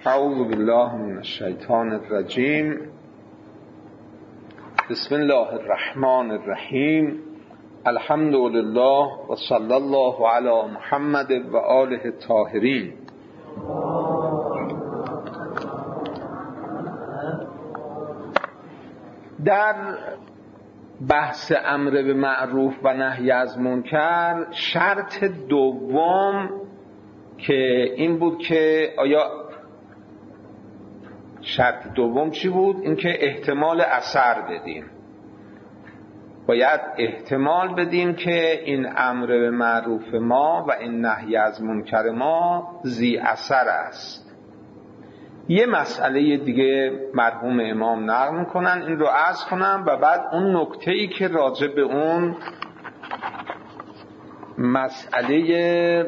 اعوذ بالله من الشیطان الرجیم. بسم الله الرحمن الرحیم. الحمد لله و صلی الله علی محمد و آله الطاهرین. در بحث امر به معروف و نهی از منکر شرط دوم که این بود که شرط دوم چی بود؟ این که احتمال اثر بدیم. باید احتمال بدیم که این امر به معروف ما و این نهی از منکر ما ذی اثر است. یه مسئله دیگه مرحوم امام نقل میکنن، این رو عرض کنم و بعد اون نکته‌ای که راجع به اون مسئله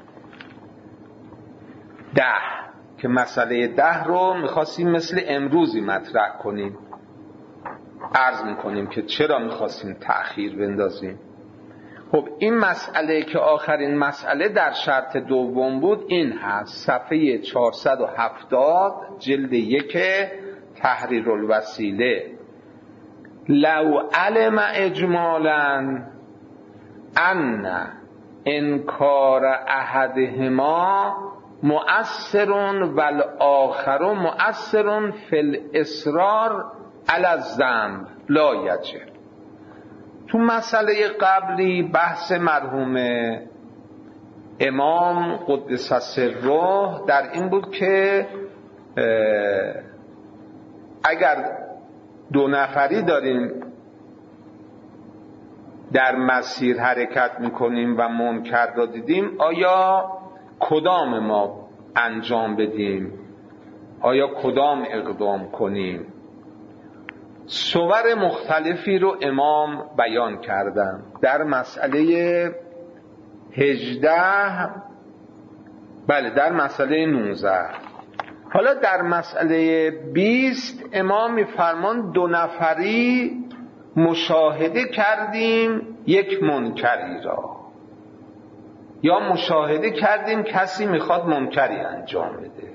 10 که مسئله 10 رو میخواستیم مثل امروزی مطرح کنیم، عرض میکنیم که چرا میخواستیم تأخیر بندازیم. خب این مسئله که آخرین مسئله در شرط دوم بود این هست، صفحه 470 جلد 1 تحریر الوسیله. لو علم اجمالا ان انکار احدهما مؤثر والآخر مؤثر فی الاصرار علی الذنب لا یجب. تو مسئله قبلی بحث مرحوم امام قدس سره در این بود که اگر دو نفری داریم در مسیر حرکت میکنیم و منکر را دیدیم، آیا کدام ما انجام بدیم؟ آیا کدام اقدام کنیم؟ صور مختلفی رو امام بیان کردن. در مسئله 18 در مسئله 19. حالا در مسئله 20 امام میفرمان دو نفری مشاهده کردیم یک منکری را، یا مشاهده کردیم کسی میخواد منکری انجام بده.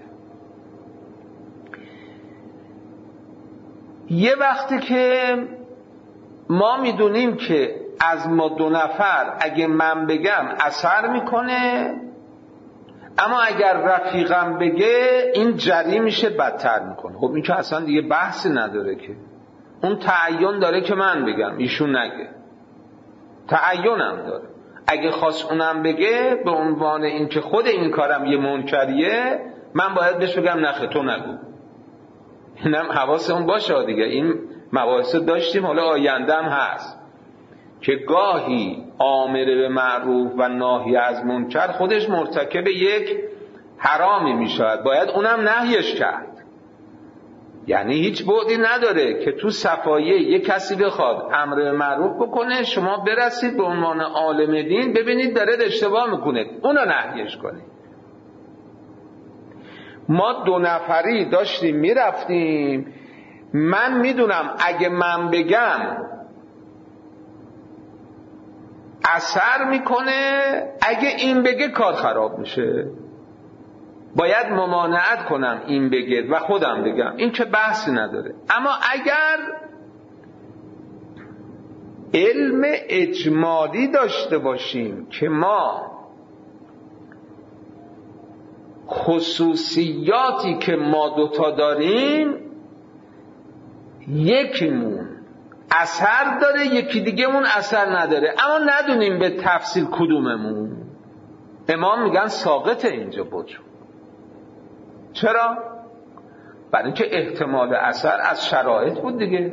یه وقتی که ما میدونیم که از ما دو نفر اگه من بگم اثر میکنه، اما اگر رفیقم بگه این جری میشه بدتر میکنه. خب این که اصلا دیگه بحثی نداره، که اون تعین داره که من بگم ایشون نگه، تعینم داره. اگه خواست اونم بگه به عنوان این که خود این کارم یه منکریه، من باید بهش بگم نخه تو نگو. اینم حواسمون باشه دیگه. این مباحث داشتیم، حالا آینده هم هست که گاهی آمر به معروف و ناهی از منکر خودش مرتکب یک حرامی میشود، باید اونم نهیش کرد. یعنی هیچ بعدی نداره که تو صفایه یک کسی بخواد امر به معروف بکنه، شما برسید به عنوان عالم دین ببینید داره اشتباه میکنه، اونو نهیش کنید. ما دو نفری داشتیم میرفتیم، من میدونم اگه من بگم اثر میکنه، اگه این بگه کار خراب میشه، باید ممانعت کنم این بگه و خودم بگم، این که بحثی نداره. اما اگر علم اجمالی داشته باشیم که ما خصوصیاتی که ما دوتا داریم، یکیمون اثر داره یکی دیگه مون اثر نداره، اما ندونیم به تفصیل کدوممون، امام میگن ساقطه اینجا بجو. چرا؟ برای اینکه احتمال اثر از شرایط بود دیگه.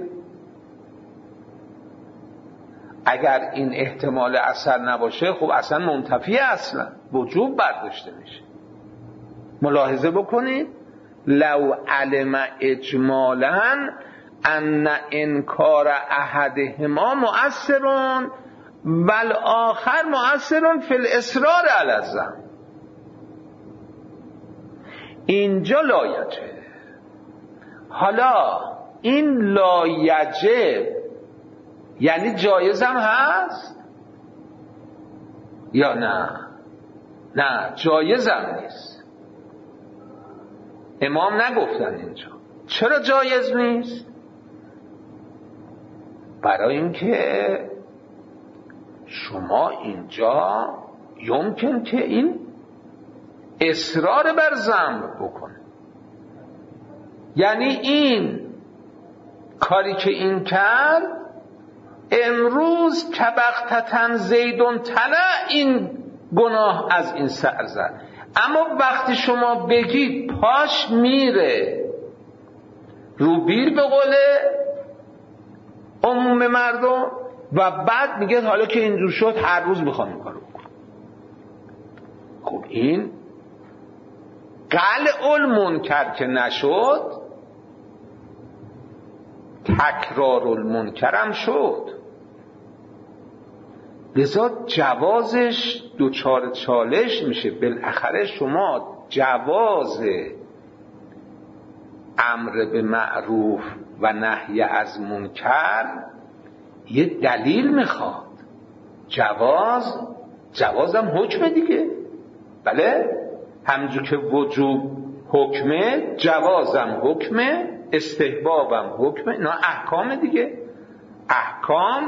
اگر این احتمال اثر نباشه خب اصلا منتفی، اصلا وجوب برداشته میشه. ملاحظه بکنید، لو علم اجمالا ان انکار احدهما مؤثر والآخر مؤثر فی الاصرار علی الذنب. اینجا لا یجب. حالا این لا یجب یعنی جایزم هست یا نه؟ نه، جایزم نیست. امام نگفتن اینجا. چرا جایز نیست؟ برای اینکه شما اینجا یمکن که این اصرار بر ذنب بکنه، یعنی این کاری که این کرد امروز کبختتن زیدون طلع این گناه از این سر زد، اما وقتی شما بگید پاش میره رو بیر به قول عموم مردم و بعد میگه حالا که اینجور شد هر روز میخوام این کارو بکنم، خب این قلع المنکر که نشد تکرار المنکر هم شد. لذا جوازش دوچار چالش میشه. بالاخره شما جواز امر به معروف و نهی از منکر یه دلیل میخواد. جوازم حکمه دیگه. بله، همونجور که وجوب حکمه، جوازم حکمه، استحبابم حکمه، اینا احکام دیگه. احکام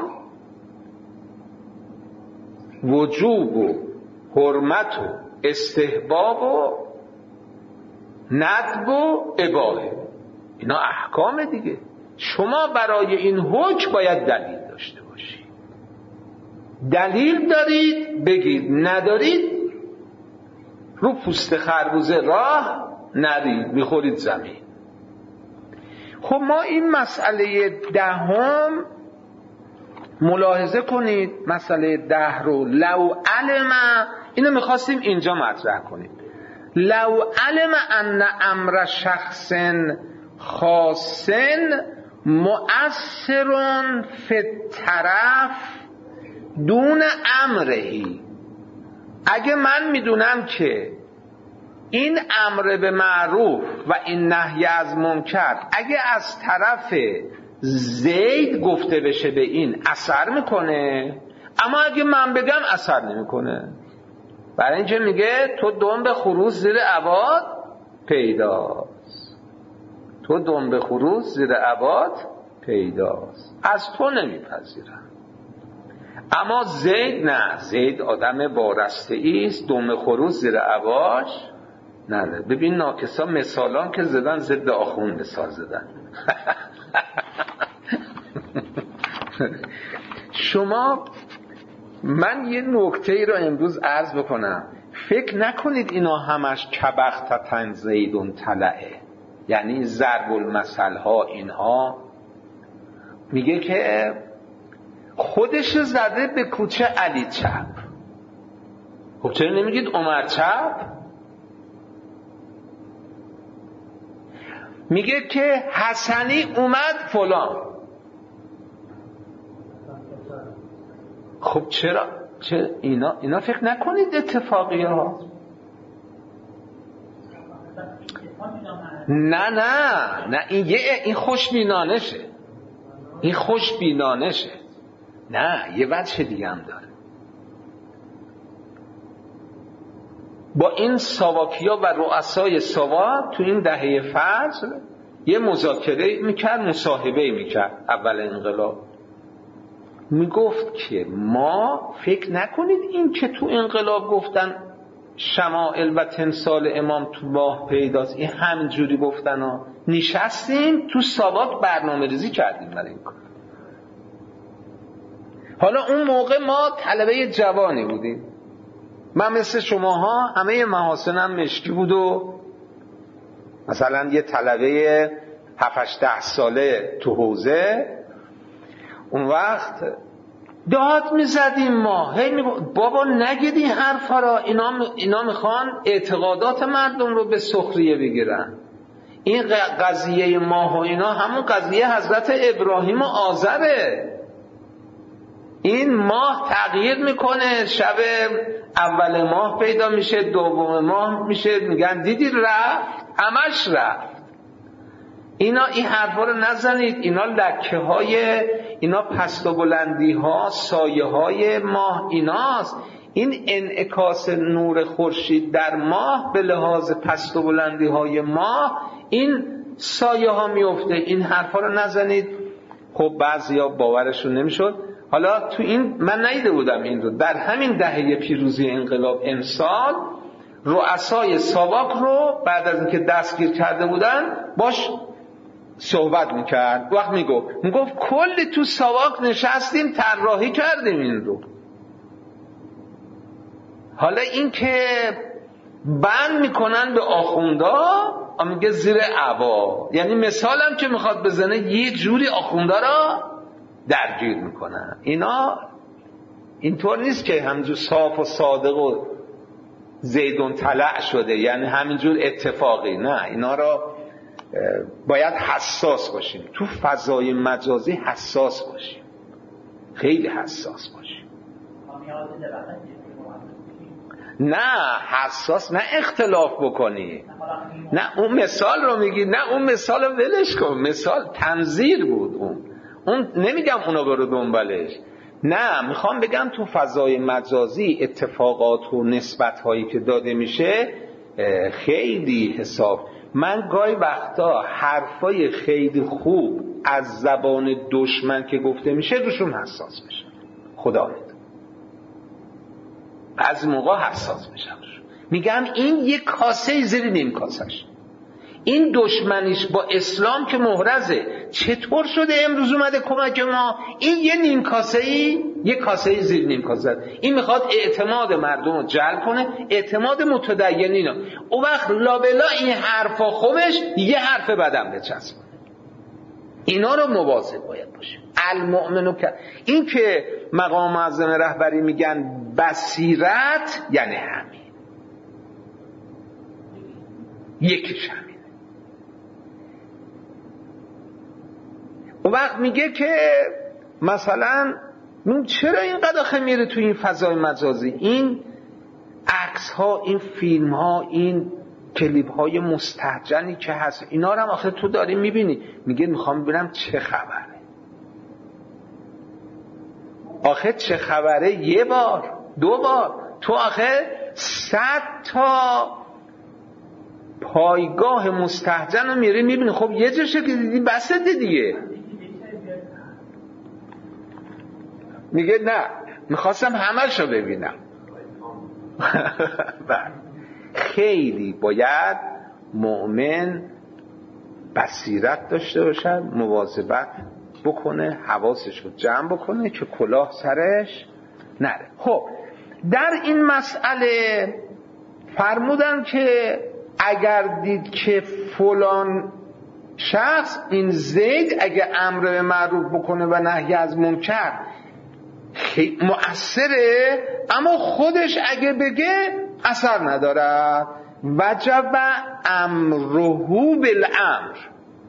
وجوب و حرمت و استحباب و ندب و اباحه، اینا احکام دیگه. شما برای این حکم باید دلیل داشته باشید. دلیل دارید بگید، ندارید رو پوست خربوزه راه نرید، میخورید زمین. خب ما این مسئله 10 ملاحظه کنید، مسئله 10 رو لو علم، اینو میخواستیم اینجا مطرح کنیم. لو علم ان امر شخص خاص مؤثر فی الطرف دون امرهی، اگه من میدونم که این امر به معروف و این نهی از منکر اگه از طرف زید گفته بشه به این اثر میکنه، اما اگه من بگم اثر نمیکنه. برای اینجا میگه تو دنب خروس زیر عباد پیداست، تو دنب خروس زیر عباد پیداست، از تو نمیپذیرم. اما زید نه، زید آدم وارسته است، دنب خروس زیر عباش نه. ببین ناکسا مثالان که زدن ضد آخون مثال زدن. شما، من یه نکته ای رو امروز عرض بکنم، فکر نکنید اینا همش کبختتن زیدون طلعه، یعنی ضرب المثل ها اینها. میگه که خودش زده به کوچه علی چپ. خب چرا نمیگید عمر چپ؟ میگه که حسنی اومد فلان. خب چرا اینا فکر نکنید اتفاقی ها. نه این خوشبینانشه، این خوشبینانشه. نه، یه وجه دیگه هم داره. با این ساواکیا و رؤسای ساواک تو این دهه فجر یه مذاکره میکرد، مصاحبه میکرد. اول انقلاب میگفت که ما فکر نکنید این که تو انقلاب گفتن شمائل و تمثال امام تو ماه پیداست، این همینجوری گفتن ها. نشستیم تو ساواک برنامه ریزی کردیم برای این کار. حالا اون موقع ما طلبه جوانی بودیم، من مثل شماها همه محاسنم مشکی بود و مثلا یه طلبه 7-8 ساله تو حوزه. اون وقت داد میزدیم ما، بابا نگید این حرفا را، اینا میخوان اعتقادات مردم رو به سخریه بگیرن. این قضیه ماه و اینا همون قضیه حضرت ابراهیم و آذره. این ماه تغییر میکنه، شب اول ماه پیدا میشه، دوم ماه میشه، میگن دیدی رفت، همش رفت. این حرفا رو نزنید. اینا لکه های، اینا پست و بلندی ها، سایه های ماه ایناست. این انعکاس نور خورشید در ماه به لحاظ پست و بلندی های ماه این سایه ها میفته. این حرفا رو نزنید. خب بعضیا باورشون نمیشد. حالا تو این من ندیده بودم این رو. در همین دهه پیروزی انقلاب امسال رؤسای ساواک رو بعد از اینکه دستگیر کرده بودن باش صحبت میکرد. وقت میگفت کلی تو ساواک نشستیم طراحی کردیم این رو. حالا این که بند میکنن به آخوندا میگه زیر عبا، یعنی مثالم که میخواد بزنه یه جوری آخوندا را درگیر میکنن. اینا اینطور نیست که همینجور صاف و صادق و زیدون طلع شده، یعنی همینجور اتفاقی. نه، اینا را باید حساس باشیم. تو فضای مجازی حساس باشیم، خیلی حساس باشیم. نه حساس، نه اختلاف بکنی. نه اون مثال رو میگی، نه اون مثال رو ولش کن. مثال تنظیر بود. اون نمیگم اونو برو دنبالش. نه، میخوام بگم تو فضای مجازی اتفاقات و نسبت هایی که داده میشه خیلی حساب. من گاهی وقتا حرفای خیلی خوب از زبان دشمن که گفته میشه روشون حساس میشم. خدا میدونه از موقع حساس میشم. میگم این یک کاسه زیر نیم کاسش. این دشمنیش با اسلام که محرزه. چطور شده امروز اومده کمک ما؟ این یه نیم کاسه‌ای، یه کاسه‌ای زیر نیم کاسه. این میخواد اعتماد مردم رو جلب کنه، اعتماد متدینینا. اون وقت لابلا این حرفا خوبش یه حرف بدم بچسبه. اینا رو مواظب باید باشیم. المؤمنو که این که مقام معظم رهبری میگن بصیرت، یعنی همین، یکیش همینه. اون وقت میگه که مثلا چرا اینقدر آخه میره تو این فضای مجازی؟ این عکس ها، این فیلم ها، این کلیپ های مستهجنی که هست، اینا رو هم آخه تو داری میبینی. میگه میخوام ببینم چه خبره. آخه چه خبره؟ یه بار، دو بار. تو آخه 100 تا پایگاه مستهجن رو میری میبینی. خب یه جاشه که دیدی بسته دیگه. میگه نه، میخواستم همش رو ببینم. خیلی باید مؤمن بصیرت داشته باشد، مواظبت بکنه، حواسش رو جمع بکنه که کلاه سرش نره. خب در این مسئله فرمودن که اگر دید که فلان شخص، این زید، اگه امر به معروف بکنه و نهی از منکر مؤثره، اما خودش اگه بگه اثر ندارد. وجب امره بالامر.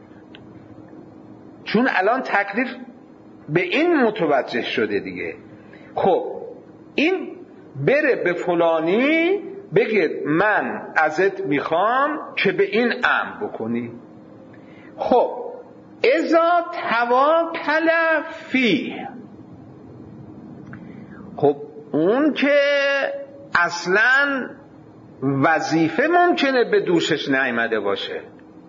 چون الان تکلیف به این متوجه شده دیگه. خب این بره به فلانی بگه من ازت میخوام که به این امر بکنی. خب اذا توکل فیه، خب اون که اصلا وظیفه ممکنه به دوشش نیامده باشه،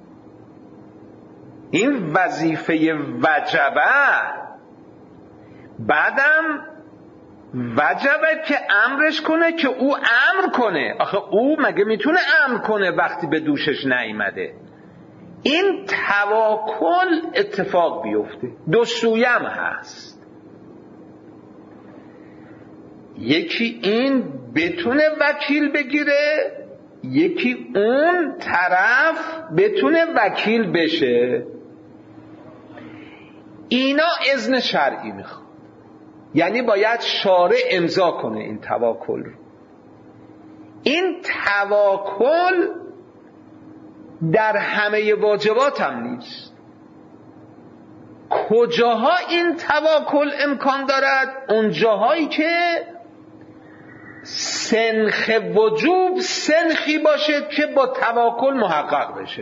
این وظیفه وجبه، بعدم وجبه که امرش کنه که او امر کنه. آخه او مگه میتونه امر کنه وقتی به دوشش نیامده؟ این تواکل اتفاق بیفته. دو سویم هست. یکی این بتونه وکیل بگیره، یکی اون طرف بتونه وکیل بشه. اینا اذن شرعی میخواد، یعنی باید شارع امضا کنه این تواکل رو. این تواکل در همه واجبات هم نیست. کجاها این تواکل امکان دارد؟ اون جاهایی که سنخ وجوب سنخی باشه که با تواکل محقق بشه.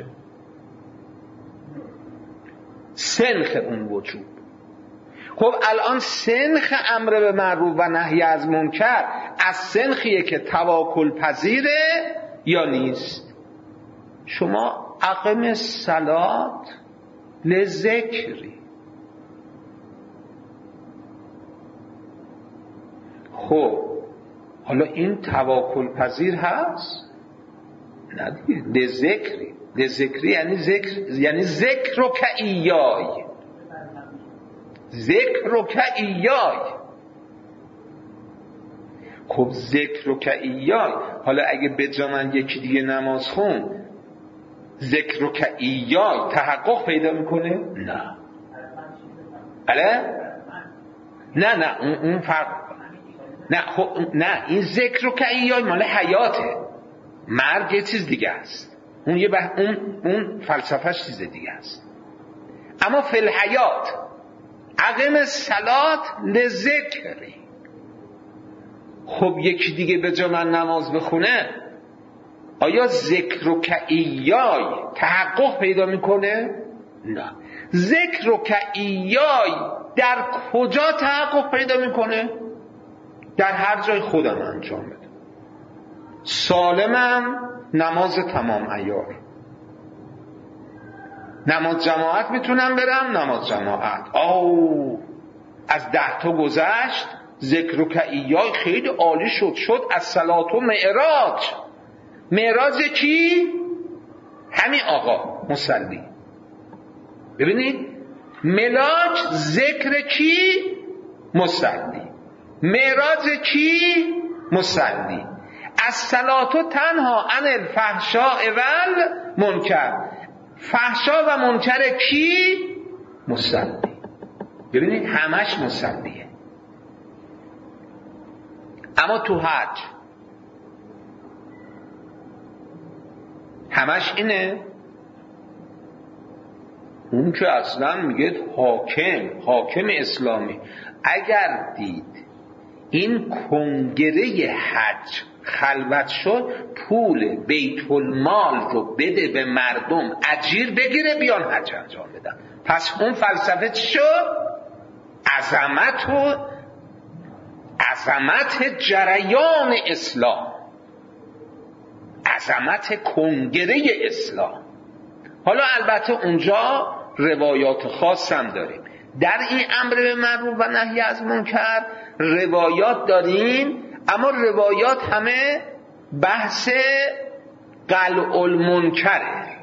سنخ اون وجوب. خب الان سنخ امر به معروف و نهی از منکر از سنخیه که تواکل پذیره یا نیست. شما اقم صلات لذکری، خب حالا این تواکل پذیر هست؟ نه دیگه، لذکری. لذکری یعنی ذکر و که ایای، ذکر و که ایای. خب ذکر و که ایای، حالا اگه به جا من یکی دیگه نماز خون ذکر و که ایای تحقق پیدا میکنه؟ نه. نه اون فرق. نه خب نه، این ذکر و که ایای مال حیاته، مرگ یه چیز دیگه است، اون فلسفهش چیز دیگه است. اما فی الحیات اقم الصلات لذکری. خب یکی دیگه به جا من نماز بخونه، آیا ذکر و که ایای تحقق پیدا میکنه؟ نه. ذکر و که ایای در کجا تحقق پیدا میکنه؟ در هر جای خودم انجام بده. سالمم نماز تمام عیار، نماز جماعت میتونم برم، نماز جماعت از 10 تا گذشت، ذکر و که ایای خیلی عالی شد از صلات و معراج. معراج کی؟ همین آقا مصلی. ببینید ملاج ذکر کی؟ مصلی. معراج کی؟ مصلی. از صلاتو تنها عن الفحشاء والمنکر. فحشا و منکر کی؟ مصلی. ببینید همش مصلیه. اما تو حج همش اینه؟ اون که اصلا میگه حاکم اسلامی. اگر دید این کنگره حج خلوت شد، پول بیت المال رو بده به مردم، اجیر بگیره، بیان حج انجام بدن. پس اون فلسفه چی شد؟ عظمت جریان اسلام، عظمت کنگره اسلام. حالا البته اونجا روایات خاص هم داریم. در این امر به معروف و نهی از منکر روایات داریم، اما روایات همه بحث قلع المنکره.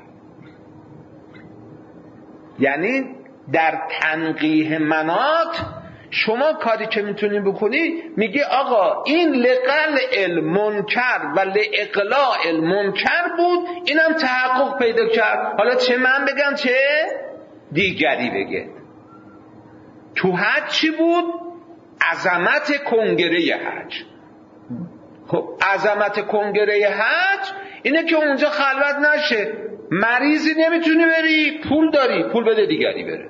یعنی در تنقیح منات شما کاری که میتونی بکنی، میگه آقا این لقلع المنکر و لاقلاع المنکر بود، اینم تحقق پیدا کرد. حالا چه من بگم چه دیگری بگه. تو حج چی بود؟ عظمت کنگره حج. خب عظمت کنگره حج اینه که اونجا خلوت نشه، مریضی نمیتونی بری، پول داری، پول بده دیگری بره.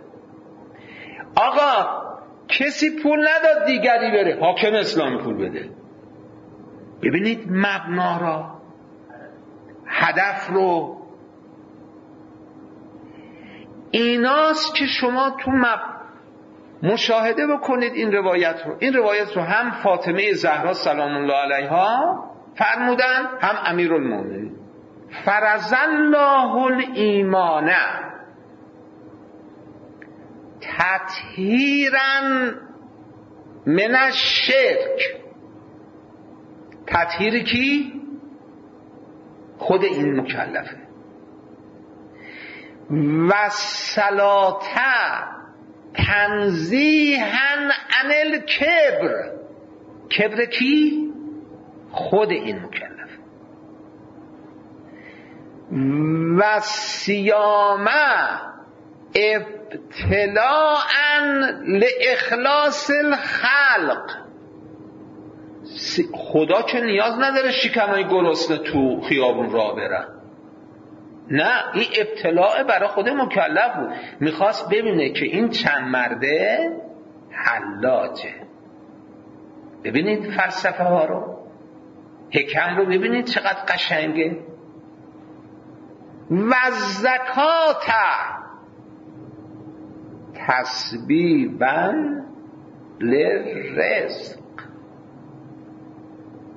آقا کسی پول نداد دیگری بره، حاکم اسلامی پول بده. ببینید مبنا را، هدف رو. ایناست که شما تو مشاهده بکنید این روایت رو هم فاطمه زهرا سلام الله علیها فرمودن، هم امیرالمومنین. فرض الله الایمان تطهیرا من الشرک. تطهیر کی؟ خود این مکلفه. و صلات تنزیها عن الکبر. کبر کی؟ خود این مکلفه. و صیام ابتلاء لاخلاص الخلق. خدا که نیاز نداره شکمای گرسنه تو خیابون راه برن. نه، این ابتلاء برای خود مکلف بود. میخواست ببینه که این چند مرده حلاجه. ببینید فلسفه ها رو، حکم رو ببینید چقدر قشنگه. و زکات تسبیبا للرزق.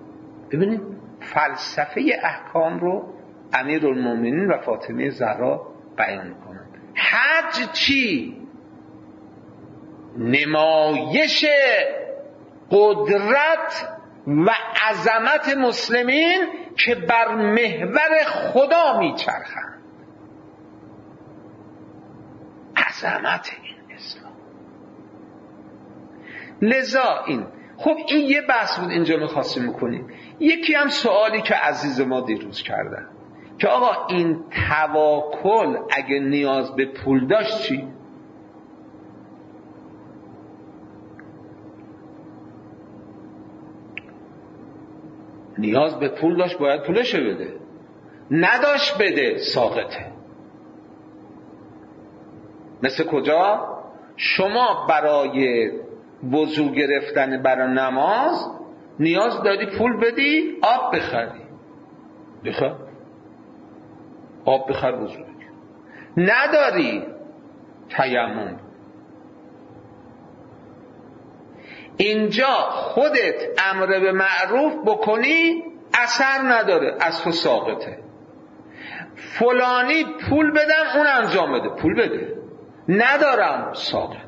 ببینید فلسفه احکام رو امیرالمومنین و فاطمه زهرا بیان میکنن. حج چی؟ نمایش قدرت و عظمت مسلمین که بر محور خدا میچرخند. عظمت این اسلام. لذا این خب این یه بحث بود اینجا میخواستیم میکنیم. یکی هم سوالی که عزیز ما دیروز کردن که آقا این تواکل اگه نیاز به پول داشت چی؟ نیاز به پول داشت باید پولش بده، نداشت بده ساقطه. مثل کجا؟ شما برای وضو گرفتن برای نماز نیاز داری پول بدی آب بخری، بخر آب بخر وضو بگیر. نداری تیمم. اینجا خودت امر به معروف بکنی اثر نداره، از تو ساقطه. فلانی پول بدم اون انجام بده، پول بده، ندارم ساقطه.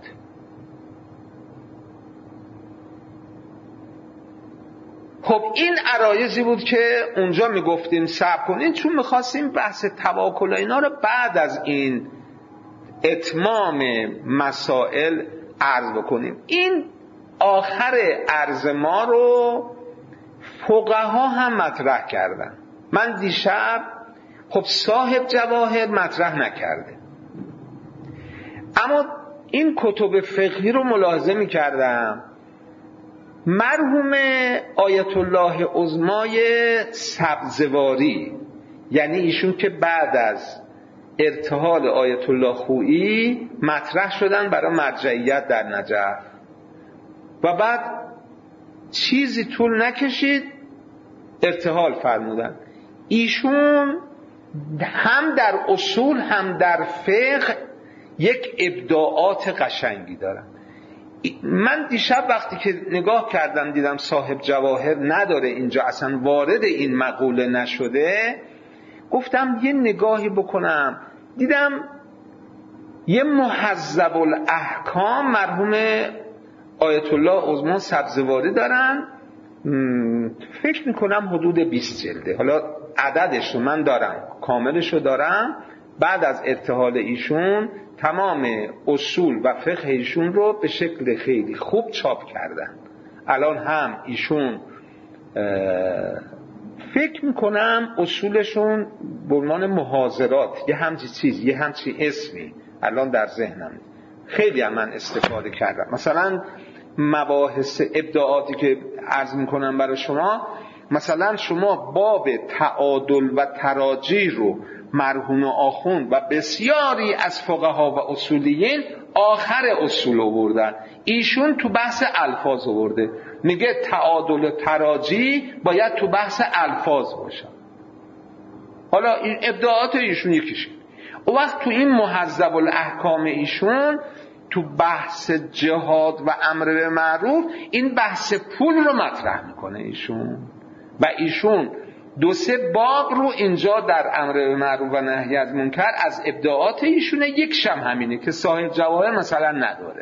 خب این عرایضی بود که اونجا میگفتیم صبر کنین، چون میخواستیم بحث توکل اینا رو بعد از این اتمام مسائل عرض بکنیم. این آخر عرض ما رو فقها هم مطرح کردن. من دیشب خب صاحب جواهر مطرح نکرده، اما این کتب فقهی رو ملاحظه میکردم. مرحوم آیت الله عظمای سبزواری، یعنی ایشون که بعد از ارتحال آیت الله خویی مطرح شدن برای مرجعیت در نجف و بعد چیزی طول نکشید ارتحال فرمودن. ایشون هم در اصول هم در فقه یک ابداعات قشنگی دارن. من دیشب وقتی که نگاه کردم دیدم صاحب جواهر نداره اینجا، اصلا وارد این مقوله نشده، گفتم یه نگاهی بکنم. دیدم یه مهذب الاحکام مرحوم آیت الله عظما سبزواری دارن، فکر میکنم حدود 20 جلده. حالا عددش رو من دارم، کاملش رو دارم. بعد از ارتحال ایشون تمام اصول و فقه ایشون رو به شکل خیلی خوب چاپ کردن. الان هم ایشون فکر میکنم اصولشون برمان محاضرات یه همچی چیز، یه همچی اسمی الان در ذهنم، خیلی هم من استفاده کردم. مثلا مباحث ابداعاتی که عرض میکنم برای شما، مثلا شما باب تعادل و تراجی رو مرحوم آخوند و بسیاری از فقها و اصولیین آخر اصول آوردن، ایشون تو بحث الفاظ آورده. میگه تعادل و تراجی باید تو بحث الفاظ باشه. حالا این ابداعات ایشون یکیشه. اون وقت تو این مهذب الاحکام ایشون تو بحث جهاد و امر به معروف این بحث پول رو مطرح میکنه ایشون، و ایشون 2-3 باب رو اینجا در امر به معروف و نهی از منکر از ابداعات ایشونه. یکشم همینه که صاحب جواهر مثلا نداره،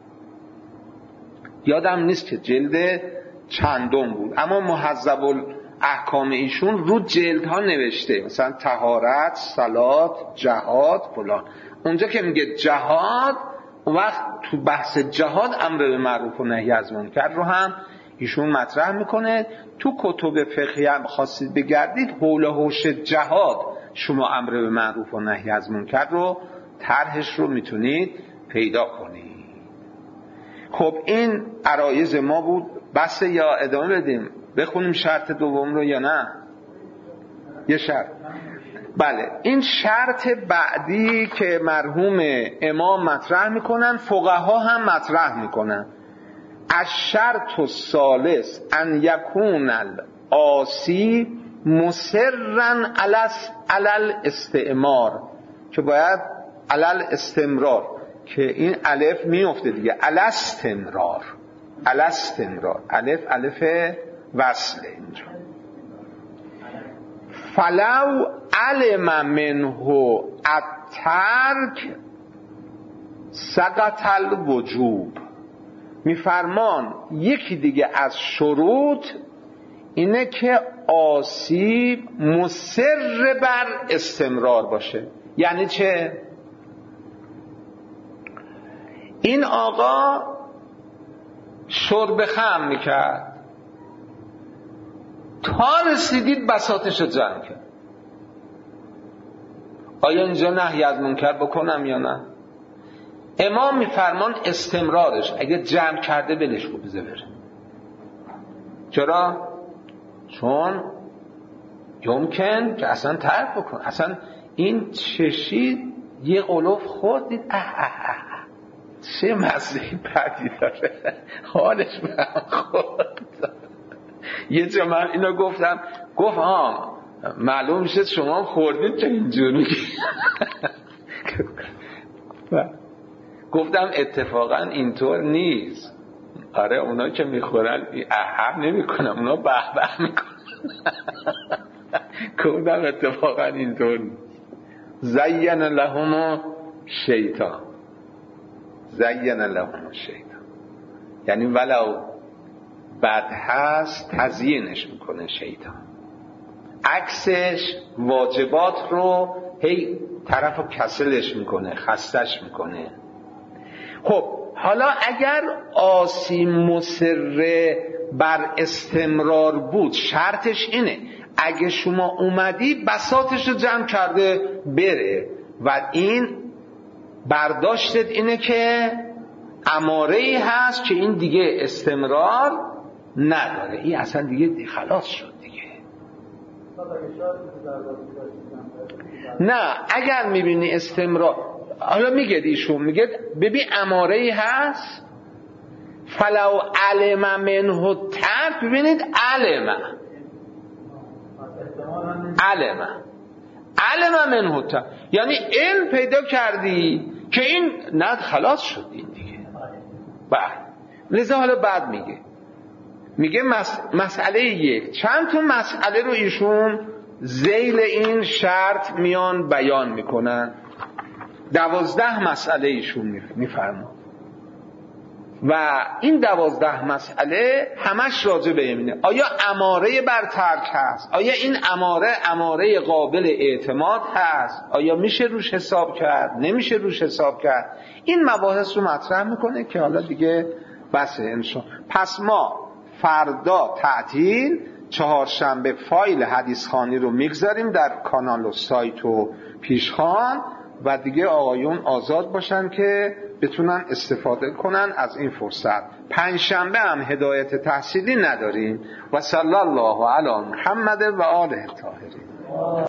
یادم نیست که جلد چندم بود، اما مهذب الاحکام ایشون رو جلدها نوشته، مثلا طهارت، صلات، جهاد فلان. اونجا که میگه جهاد، اون وقت تو بحث جهاد امر به معروف و نهی از منکر رو هم ایشون مطرح میکنه. تو کتب فقهی هم خواستید بگردید، حول و حوش جهاد شما امر به معروف و نهی از منکر رو طرحش رو میتونید پیدا کنید. خب این عرایض ما بود. بس یا ادامه بدیم بخونیم شرط دوم رو یا نه؟ یه شرط. بله، این شرط بعدی که مرحوم امام مطرح میکنن فقها هم مطرح میکنن. الشرط الثالث ان یکون العاصی مصرا علی الاستعمار، که باید علی الاستمرار، که این الف میفته دیگه، علی استمرار، علی استمرار، الف الف وصله اینجا. فلو علم منه الترک سقط الوجوب. میفرمان یکی دیگه از شروط اینه که آسیب مصر بر استمرار باشه. یعنی چه؟ این آقا شرب خمر میکرد، تا رسیدید بساطش رو جمع کرد. آیا اینجا نهی از منکر بکنم یا نه؟ امام میفرمان استمرارش اگه جمع کرده بلش کو بذاره بره. چرا؟ چون یمکن که اصلا ترک بکن. اصلا این چشید یه قلوف خورد دید چه مزه بدی داره، حالش به هم خورد. یه جا من اینو گفتم، گفت معلوم شد شما خوردید چه اینجوری. گفتم اتفاقا اینطور نیست. آره اونا که میخورن نمی کنن، اونا به به میکنن. گفتم اتفاقا اینطور نیست. زین لهم شیطان، زین لهم شیطان، یعنی ولو بد هست تزیینش میکنه شیطان، عکسش واجبات رو هی طرف رو کسلش میکنه، خستش میکنه. خب حالا اگر آسی مصر بر استمرار بود، شرطش اینه اگه شما اومدی بساطش رو جمع کرده بره، و این برداشتت اینه که اماره‌ای هست که این دیگه استمرار نداره، این اصلا دیگه خلاص شد دیگه. نه اگر میبینی استمرار، حالا میگه ایشون میگه ببین اماره‌ای هست، فلو علم منه ترک، ببینید علم منه ترک، یعنی علم پیدا کردی که این نه خلاص شد این دیگه. بعد لذا حالا بعد میگه مسئله یک، چند تا مسئله رو ایشون ذیل این شرط میان بیان میکنن. 12 مسئله ایشون میفرما و این 12 مسئله همش راجع به اینه. آیا اماره بر ترک هست؟ آیا این اماره قابل اعتماد هست؟ آیا میشه روش حساب کرد؟ نمیشه روش حساب کرد؟ این مباحث رو مطرح میکنه که حالا دیگه بسه انشاء. پس ما فردا تعطیل، چهارشنبه فایل حدیث خوانی رو میگذاریم در کانال و سایت و پیشخوان و دیگه آقایون آزاد باشن که بتونن استفاده کنن از این فرصت. پنجشنبه هم هدایت تحصیلی نداریم. و صلی الله علی محمد و آله الطاهرین.